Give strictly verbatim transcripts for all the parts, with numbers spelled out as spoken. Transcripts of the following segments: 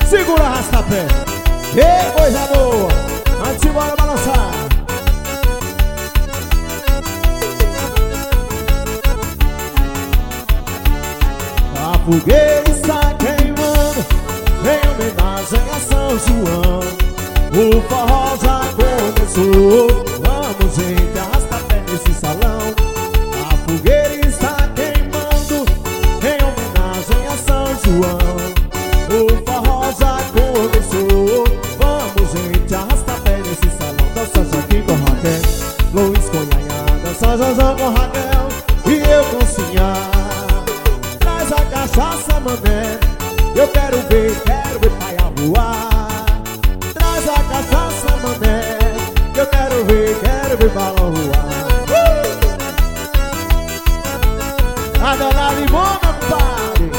Segura, arrasta-pé. Ei, coisa boa. Vamos embora balançar. A fogueira está queimando em homenagem a São João. O forró já começou. Vamos, gente, arrasta-pé nesse salão. A fogueira está queimando em homenagem a São João. O forró já começou. Vamos, gente, arrasta-pé nesse salão. Dança Joaquim com Raquel, Luiz com Yaya, dança Jojo com Raquel e eu com Sinhá. Traz a cachaça, mané, eu quero ver, quero ver paia voar. Traz a cachaça, mané, eu quero ver, quero ver balão voar. uh! A dona Limona, pare.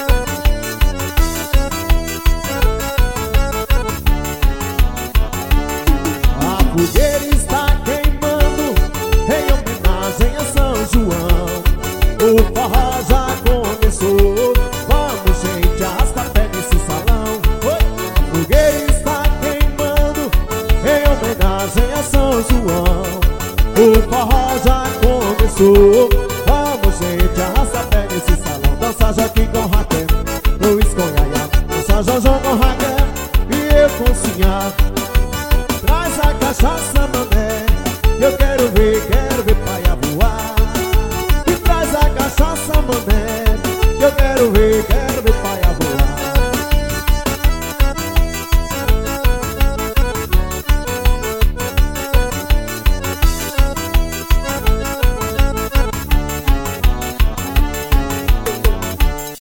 A fogueira está queimando em homenagem a São João. O forró já começou. Vamos, gente, arrasta-pé nesse salão. A fogueira está queimando em homenagem a São João. O forró já começou. Vamos, gente, arrasta-pé nesse salão. Dança Joaquim com Raquel, Luiz com Yaya, dança Jojo com Raquel e eu com Sinhá. Traz a cachaça, mané, eu quero ver, quero ver paia voar. E traz a cachaça, mané, eu quero ver, quero ver paia